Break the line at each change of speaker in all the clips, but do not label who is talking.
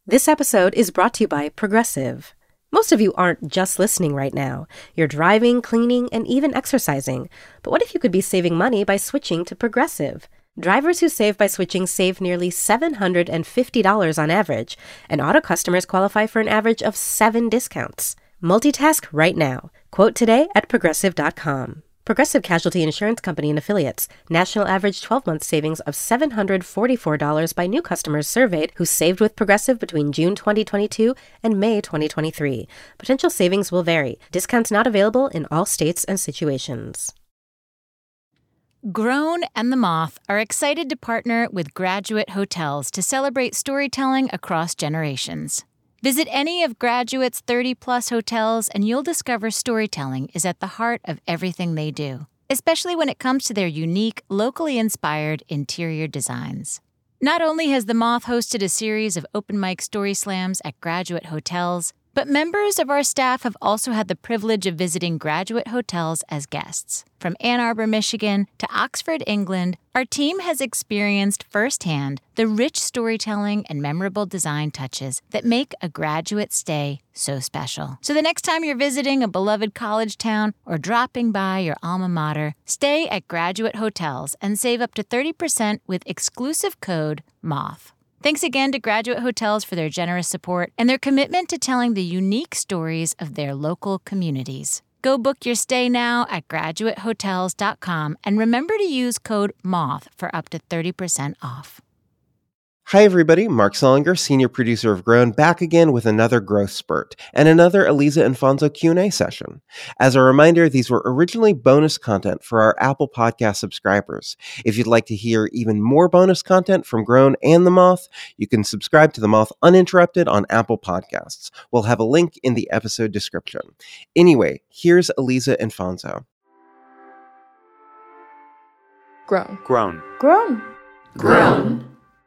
This episode is brought to you by Progressive. Most of you aren't just listening right now. You're driving, cleaning, and even exercising. But what if you could be saving money by switching to Progressive? Drivers who save by switching save nearly $750 on average, and auto customers qualify for an average of 7 discounts. Multitask right now. Quote today at Progressive.com. Progressive Casualty Insurance Company and Affiliates. National average 12-month savings of $744 by new customers surveyed who saved with Progressive between June 2022 and May 2023. Potential savings will vary. Discounts not available in all states and situations.
Grown and The Moth are excited to partner with Graduate Hotels to celebrate storytelling across generations. Visit any of Graduate's 30-plus hotels and you'll discover storytelling is at the heart of everything they do, especially when it comes to their unique, locally inspired interior designs. Not only has The Moth hosted a series of open mic story slams at Graduate Hotels, but members of our staff have also had the privilege of visiting Graduate Hotels as guests. From Ann Arbor, Michigan to Oxford, England, our team has experienced firsthand the rich storytelling and memorable design touches that make a graduate stay so special. So the next time you're visiting a beloved college town or dropping by your alma mater, stay at Graduate Hotels and save up to 30% with exclusive code MOTH. Thanks again to Graduate Hotels for their generous support and their commitment to telling the unique stories of their local communities. Go book your stay now at graduatehotels.com and remember to use code MOTH for up to 30% off.
Hi everybody, Mark Solinger, senior producer of Grown, back again with another growth spurt and another Aliza Infonso Q&A session. As a reminder, these were originally bonus content for our Apple Podcast subscribers. If you'd like to hear even more bonus content from Grown and The Moth, you can subscribe to The Moth uninterrupted on Apple Podcasts. We'll have a link in the episode description. Anyway, here's Aliza Infonso.
Grown.
Grown.
Grown.
Grown.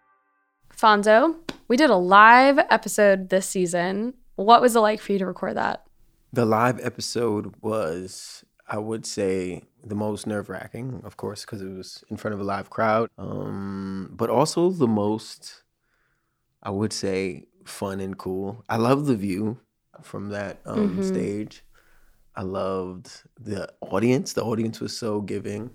Fonzo, we did a live episode this season. What was it like for you to record that?
The live episode was, I would say, the most nerve-wracking, of course, because it was in front of a live crowd. But also the most, I would say, fun and cool. I love the view from that stage. I loved the audience. The audience was so giving.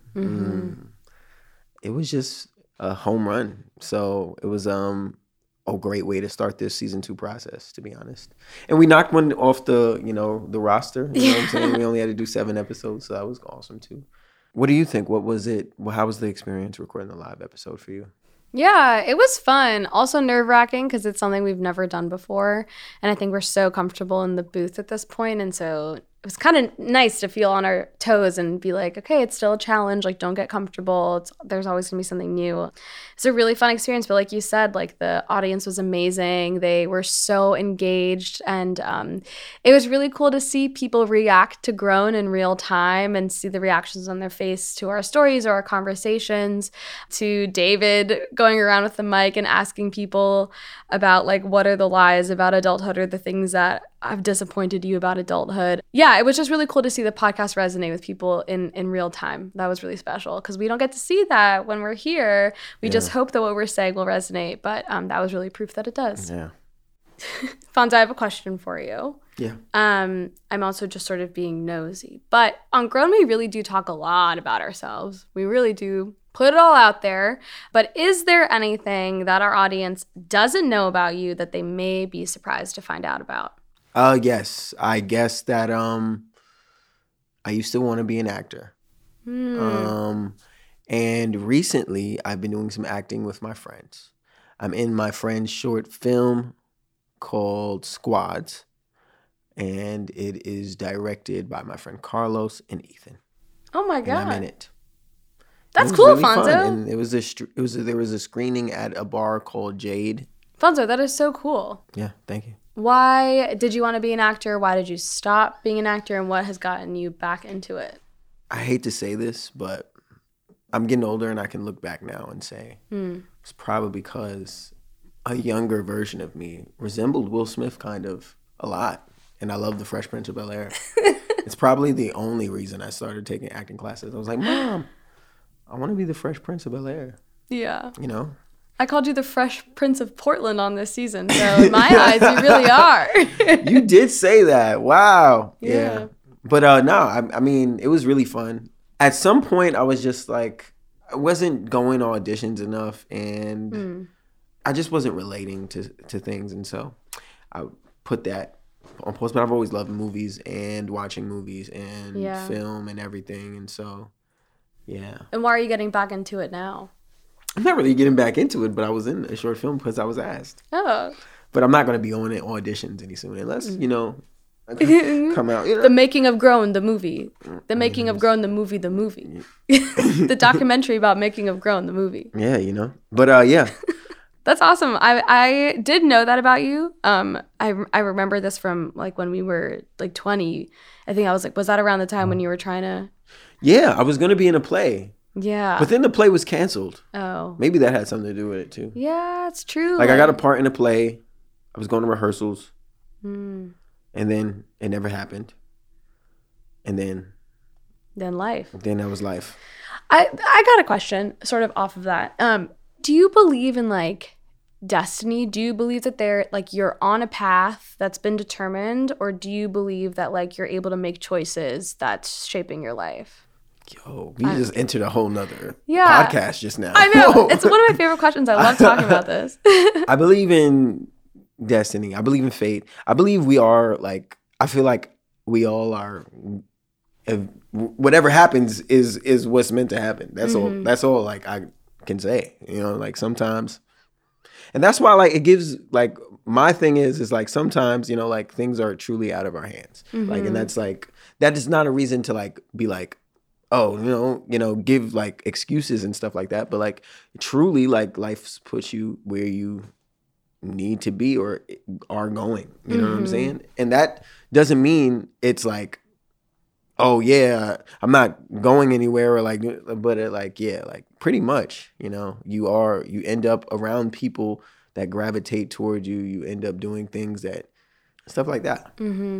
It was just a home run. So it was a great way to start this season 2 process, to be honest. And we knocked one off the roster. You know what I'm saying? We only had to do 7 episodes, so that was awesome too. What do you think? What was it? How was the experience recording the live episode for you?
Yeah, it was fun. Also nerve-wracking because it's something we've never done before. And I think we're so comfortable in the booth at this point. And so it was kind of nice to feel on our toes and be like, okay, it's still a challenge. Like, don't get comfortable. There's always going to be something new. It's a really fun experience. But like you said, like the audience was amazing. They were so engaged. And it was really cool to see people react to Grown in real time and see the reactions on their face to our stories or our conversations, to David going around with the mic and asking people about like, what are the lies about adulthood or the things that have disappointed you about adulthood. Yeah, it was just really cool to see the podcast resonate with people in real time. That was really special because we don't get to see that when we're here. We just hope that what we're saying will resonate, but that was really proof that it does.
Yeah.
Fonz, I have a question for you.
Yeah.
I'm also just sort of being nosy, but on Grown, we really do talk a lot about ourselves. We really do put it all out there, but is there anything that our audience doesn't know about you that they may be surprised to find out about?
Yes. I guess that I used to want to be an actor. And recently I've been doing some acting with my friends. I'm in my friend's short film called Squads, and it is directed by my friend Carlos and Ethan.
Oh my God.
And I'm in it.
That's cool,
really
Fonzo.
Fun. And there was a screening at a bar called Jade.
Fonzo, that is so cool.
Yeah, thank you.
Why did you want to be an actor? Why did you stop being an actor? And what has gotten you back into it?
I hate to say this, but I'm getting older and I can look back now and say it's probably because a younger version of me resembled Will Smith kind of a lot. And I love The Fresh Prince of Bel-Air. It's probably the only reason I started taking acting classes. I was like, Mom, I want to be the Fresh Prince of Bel-Air.
Yeah.
You know?
I called you the Fresh Prince of Portland on this season. So in my eyes, you really are.
You did say that. Wow.
Yeah.
But no, I mean, it was really fun. At some point, I was just like, I wasn't going to auditions enough, and I just wasn't relating to things. And so I put that on pause. But I've always loved movies and watching movies and film and everything. And so, yeah.
And why are you getting back into it now?
I'm not really getting back into it, but I was in a short film because I was asked.
Oh.
But I'm not going to be on auditions any soon unless, come out.
The Making of Grown, the movie. The Making of Grown, the movie, the movie. The documentary about Making of Grown, the movie.
Yeah, But yeah.
That's awesome. I did know that about you. I remember this from like when we were like 20. I think I was like, was that around the time when you were trying to?
Yeah, I was going to be in a play.
Yeah.
But then the play was canceled.
Oh.
Maybe that had something to do with it too.
Yeah, it's true.
Like I got a part in a play. I was going to rehearsals. And then it never happened. And then
life.
Then that was life.
I got a question sort of off of that. Do you believe in like destiny? Do you believe that you're on a path that's been determined, or do you believe that like you're able to make choices that's shaping your life?
Yo, we just entered a whole nother
Yeah.
podcast just now.
I know.
Whoa.
It's one of my favorite questions. I love talking about this.
I believe in destiny. I believe in fate. I believe we are like, I feel like we all are, if whatever happens is what's meant to happen. That's all. That's all like I can say, like sometimes. And that's why like it gives like, my thing is like sometimes, like things are truly out of our hands. Like, and that's like, that is not a reason to like be like, oh, give like excuses and stuff like that. But like truly like life's puts you where you need to be or are going. You know what I'm saying? And that doesn't mean it's like, oh yeah, I'm not going anywhere or like, but it like, yeah, like pretty much, you end up around people that gravitate towards you. You end up doing things that, stuff like that.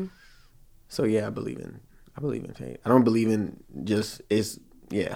So yeah, I believe in fate. I don't believe in yeah.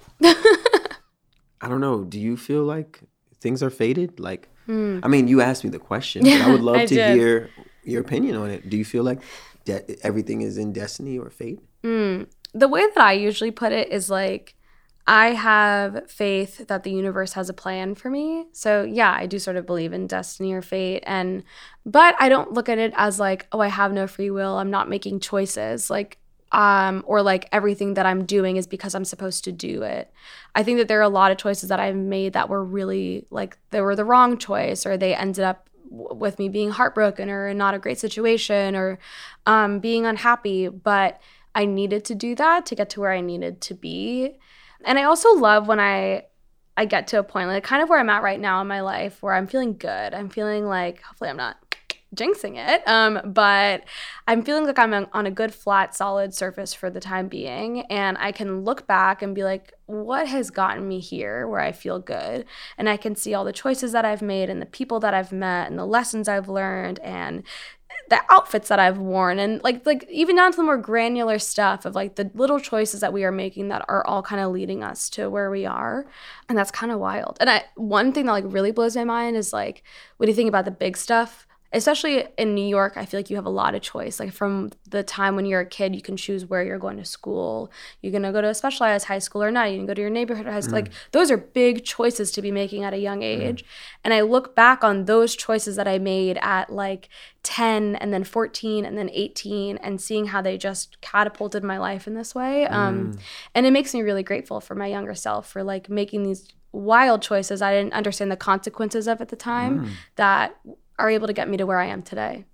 I don't know. Do you feel like things are fated? Like, I mean, you asked me the question, but I would love to hear your opinion on it. Do you feel like everything is in destiny or fate?
The way that I usually put it is like, I have faith that the universe has a plan for me. So yeah, I do sort of believe in destiny or fate. But I don't look at it as like, oh, I have no free will. I'm not making choices. Like, or like everything that I'm doing is because I'm supposed to do it. I think that there are a lot of choices that I've made that were really like, they were the wrong choice, or they ended up with me being heartbroken or in not a great situation, or being unhappy. But I needed to do that to get to where I needed to be. And I also love when I get to a point, like kind of where I'm at right now in my life, where I'm feeling good. I'm feeling like, hopefully I'm not jinxing it, but I'm feeling like I'm on a good, flat, solid surface for the time being. And I can look back and be like, what has gotten me here where I feel good? And I can see all the choices that I've made and the people that I've met and the lessons I've learned and the outfits that I've worn, and like even down to the more granular stuff of like the little choices that we are making that are all kind of leading us to where we are. And that's kind of wild. And one thing that like really blows my mind is like, when you think about the big stuff, especially in New York, I feel like you have a lot of choice. Like from the time when you're a kid, you can choose where you're going to school. You're going to go to a specialized high school or not. You can go to your neighborhood high school. Like those are big choices to be making at a young age. And I look back on those choices that I made at like 10 and then 14 and then 18 and seeing how they just catapulted my life in this way. And it makes me really grateful for my younger self for like making these wild choices I didn't understand the consequences of at the time that are able to get me to where I am today.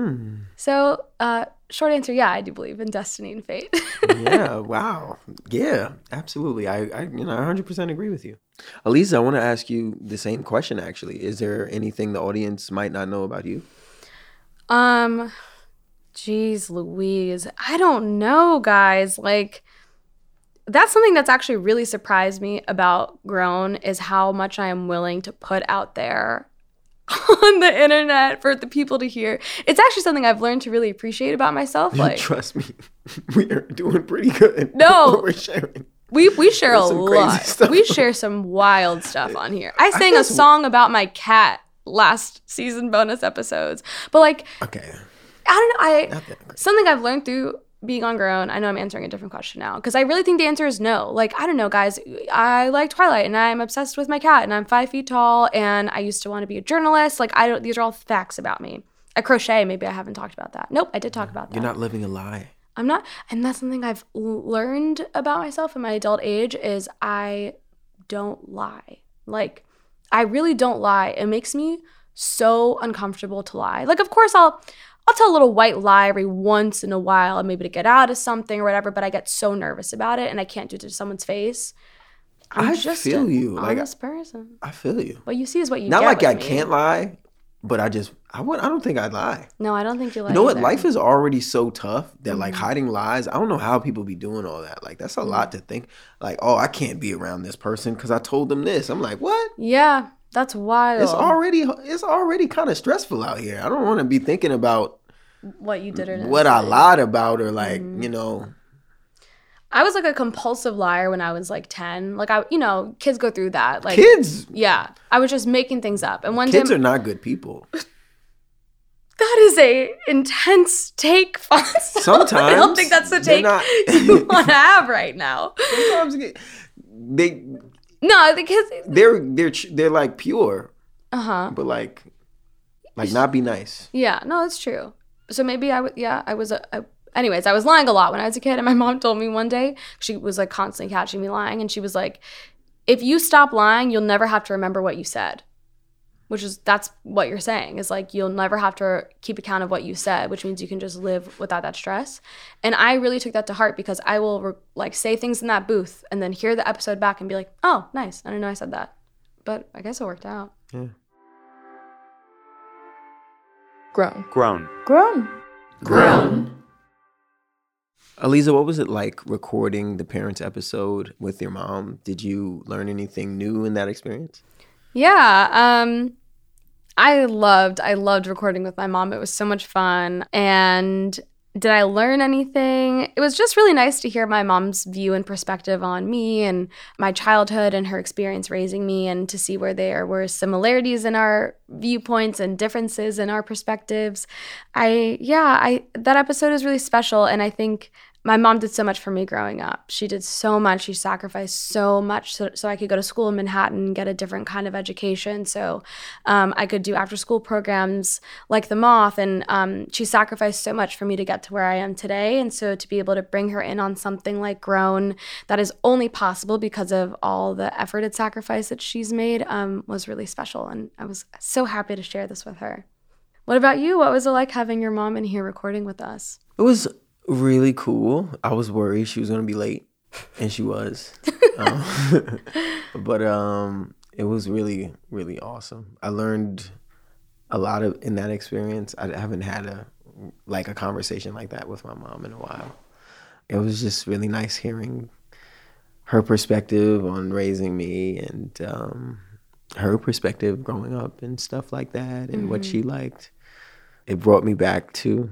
So short answer, yeah, I do believe in destiny and fate.
Yeah, wow. Yeah, absolutely. I 100% agree with you. Aliza, I want to ask you the same question actually. Is there anything the audience might not know about you?
Geez Louise. I don't know, guys. Like, that's something that's actually really surprised me about Grown, is how much I am willing to put out there on the internet for the people to hear. It's actually something I've learned to really appreciate about myself. Like,
trust me, we are doing pretty good.
No,
we're sharing.
We share a
There's some crazy
lot.
stuff.
We share some wild stuff on here. I sang a song about my cat last season bonus episodes. But like,
Okay.
I don't know.
Not that crazy.
Something I've learned through being on Grown, I know I'm answering a different question now, because I really think the answer is no. Like, I don't know, guys. I like Twilight, and I'm obsessed with my cat, and I'm 5 feet tall, and I used to want to be a journalist. Like, these are all facts about me. I crochet. Maybe I haven't talked about that. Nope, I did talk about that.
You're not living a lie.
I'm not, and that's something I've learned about myself in my adult age is I don't lie. Like, I really don't lie. It makes me so uncomfortable to lie. Like, of course, I'll tell a little white lie every once in a while, maybe to get out of something or whatever, but I get so nervous about it and I can't do it to someone's face. I'm just
feel
an
you.
honest person.
I feel you.
What you see is what you
Not
get
like
with
I
me.
can't lie, but I don't think I'd lie.
No, I don't think you lie
You know what?
either.
Life is already so tough that like hiding lies, I don't know how people be doing all that. Like that's a lot to think. Like, oh, I can't be around this person because I told them this. I'm like, what?
Yeah, that's wild.
It's already kind of stressful out here. I don't want to be thinking about
what you did or didn't
what I
say.
lied about or like, you know.
I was like a compulsive liar when I was like 10. Like kids go through that. Like
Kids
yeah, I was just making things up. And one
kids
time
are not good people.
that is a intense take, Fonzo.
Sometimes
I don't think that's the
they're
take
not-
you want to have right now.
Sometimes they
No, the kids.
they're like pure, but like not be nice.
Yeah, no, it's true. So maybe I was anyways, I was lying a lot when I was a kid, and my mom told me one day, she was like constantly catching me lying, and she was like, if you stop lying, you'll never have to remember what you said. That's what you're saying, is like you'll never have to keep account of what you said, which means you can just live without that stress. And I really took that to heart because I will like say things in that booth and then hear the episode back and be like, oh, nice, I didn't know I said that. But I guess it worked out.
Yeah.
Grown.
Aliza, what was it like recording the Parents episode with your mom? Did you learn anything new in that experience?
Yeah, I loved recording with my mom. It was so much fun. And did I learn anything? It was just really nice to hear my mom's view and perspective on me and my childhood and her experience raising me, and to see where there were similarities in our viewpoints and differences in our perspectives. That episode is really special, and I think my mom did so much for me growing up. She did so much. She sacrificed so much so I could go to school in Manhattan and get a different kind of education. So I could do after-school programs like The Moth. And she sacrificed so much for me to get to where I am today. And so to be able to bring her in on something like Grown that is only possible because of all the effort and sacrifice that she's made was really special. And I was so happy to share this with her. What about you? What was it like having your mom in here recording with us?
It was really cool. I was worried she was going to be late, and she was. But it was really, really awesome. I learned a lot in that experience. I haven't had a conversation like that with my mom in a while. It was just really nice hearing her perspective on raising me and her perspective growing up and stuff like that, and what she liked. It brought me back to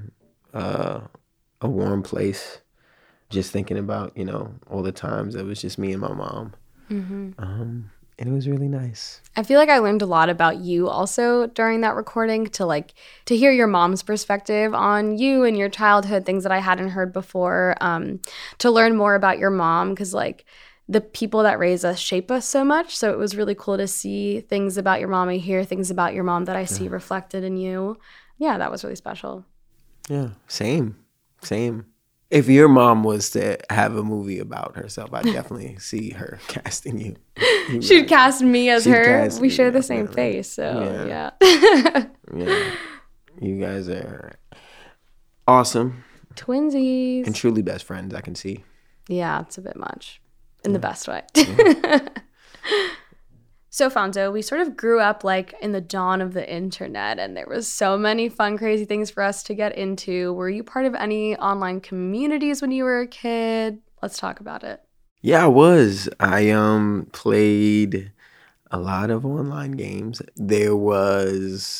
a warm place, just thinking about, all the times it was just me and my mom. And it was really nice.
I feel like I learned a lot about you also during that recording, to hear your mom's perspective on you and your childhood, things that I hadn't heard before, to learn more about your mom, because the people that raise us shape us so much. So it was really cool to see things about your mom and hear things about your mom that I see reflected in you. Yeah, that was really special.
Yeah, same. If your mom was to have a movie about herself, I'd definitely see her casting you.
She'd cast me as
She'd
her.
cast
We
me,
share the same
definitely.
face, so yeah.
Yeah. You guys are awesome
Twinsies.
and truly best friends, I can see.
Yeah, it's a bit much in the best way. So, Fonzo, we sort of grew up in the dawn of the internet, and there was so many fun, crazy things for us to get into. Were you part of any online communities when you were a kid? Let's talk about it.
Yeah, I was. I played a lot of online games. There was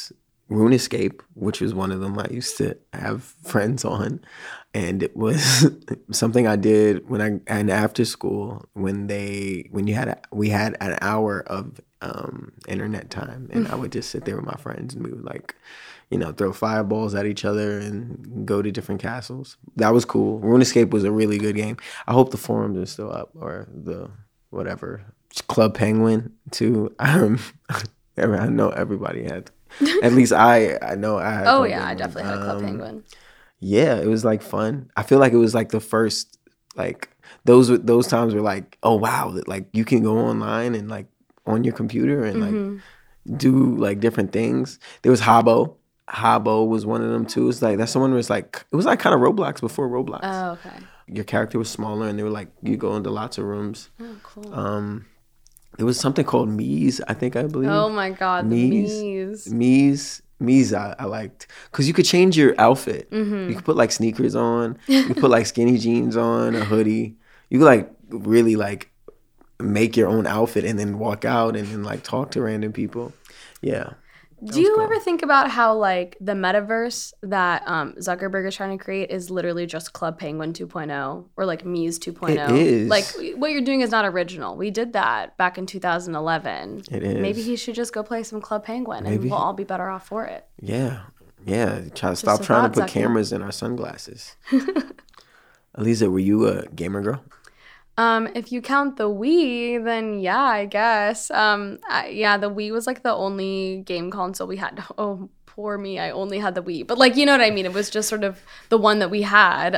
RuneScape, which was one of them I used to have friends on. And it was something I did and after school we had an hour of internet time, and I would just sit there with my friends and we would like, throw fireballs at each other and go to different castles. That was cool. RuneScape was a really good game. I hope the forums are still up, or the whatever. Club Penguin too. I know everybody had. At least I know I had.
Oh yeah, I definitely had Club Penguin.
Yeah, it was like fun. I feel like it was like the first, like those times were like, oh wow, like you can go online and like on your computer and like do like different things. There was Habbo. Habbo was one of them too. It's like that's someone who was like, it was like kind of Roblox before Roblox.
Oh, okay.
Your character was smaller and they were like, you go into lots of rooms.
Oh, cool.
There was something called Mies, I believe.
Oh my God, Mies.
Mies I liked. Because you could change your outfit. You could put like sneakers on. You could put like skinny jeans on, a hoodie. You could like really like make your own outfit and then walk out and then like talk to random people. Yeah.
Do you ever think about how like the metaverse that Zuckerberg is trying to create is literally just Club Penguin 2.0 or like Mies 2.0?
It is.
Like what you're doing is not original. We did that back in 2011.
It is.
Maybe he should just go play some Club Penguin and we'll all be better off for it.
Yeah. Stop trying to put cameras in our sunglasses. Aliza, were you a gamer girl?
If you count the Wii, then yeah, I guess. The Wii was like the only game console we had. Oh, poor me, I only had the Wii. But like, you know what I mean? It was just sort of the one that we had.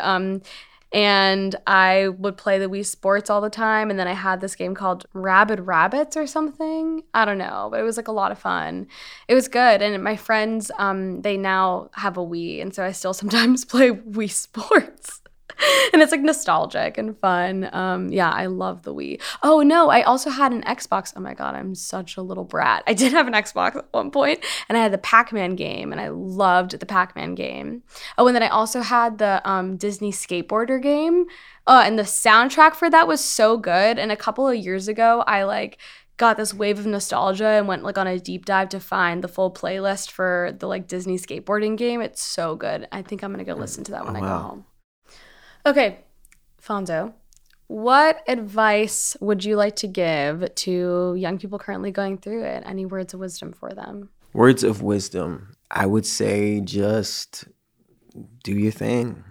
And I would play the Wii Sports all the time. And then I had this game called Rabid Rabbits or something. I don't know, but it was like a lot of fun. It was good. And my friends, they now have a Wii. And so I still sometimes play Wii Sports. And it's like nostalgic and fun. I love the Wii. Oh no, I also had an Xbox. Oh my God, I'm such a little brat. I did have an Xbox at one point, and I had the Pac-Man game, and I loved the Pac-Man game. Oh, and then I also had the Disney Skateboarder game. And the soundtrack for that was so good. And a couple of years ago, I like got this wave of nostalgia and went like on a deep dive to find the full playlist for the like Disney skateboarding game. It's so good. I think I'm gonna go listen to that when I go home. Okay, Fonzo, what advice would you like to give to young people currently going through it? Any words of wisdom for them?
Words of wisdom. I would say just do your thing.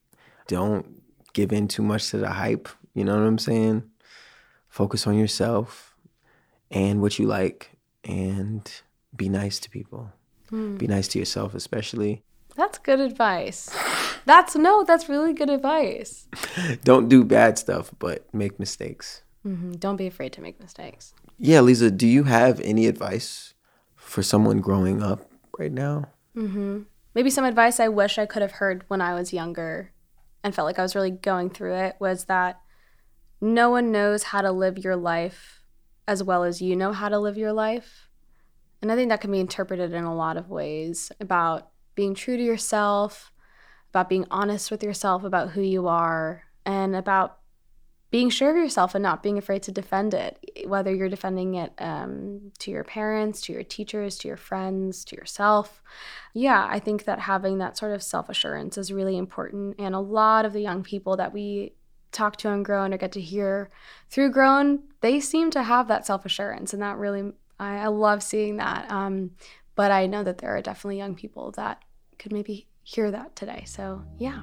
Don't give in too much to the hype. You know what I'm saying? Focus on yourself and what you like, and be nice to people. Be nice to yourself, especially.
That's good advice. That's really good advice.
Don't do bad stuff, but make mistakes.
Don't be afraid to make mistakes.
Yeah, Lisa, do you have any advice for someone growing up right now?
Maybe some advice I wish I could have heard when I was younger and felt like I was really going through it was that no one knows how to live your life as well as you know how to live your life. And I think that can be interpreted in a lot of ways, about being true to yourself, about being honest with yourself about who you are, and about being sure of yourself and not being afraid to defend it, whether you're defending it to your parents, to your teachers, to your friends, to yourself. Yeah, I think that having that sort of self-assurance is really important. And a lot of the young people that we talk to on Grown or get to hear through Grown, they seem to have that self-assurance. And that really, I love seeing that. But I know that there are definitely young people that could maybe hear that today. So yeah.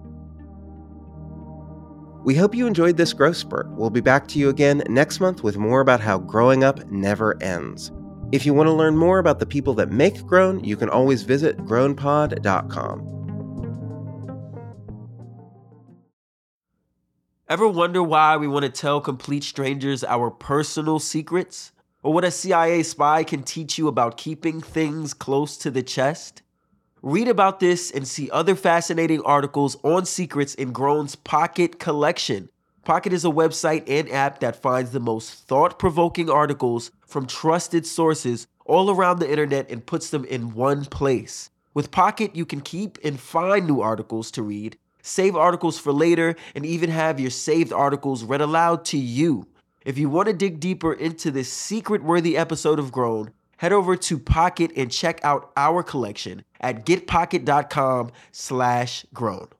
We hope you enjoyed this growth spurt. We'll be back to you again next month with more about how growing up never ends. If you want to learn more about the people that make Grown, you can always visit grownpod.com.
Ever wonder why we want to tell complete strangers our personal secrets? Or what a CIA spy can teach you about keeping things close to the chest? Read about this and see other fascinating articles on secrets in Grown's Pocket collection. Pocket is a website and app that finds the most thought-provoking articles from trusted sources all around the internet and puts them in one place. With Pocket, you can keep and find new articles to read, save articles for later, and even have your saved articles read aloud to you. If you want to dig deeper into this secret-worthy episode of Grown, head over to Pocket and check out our collection at getpocket.com/grown.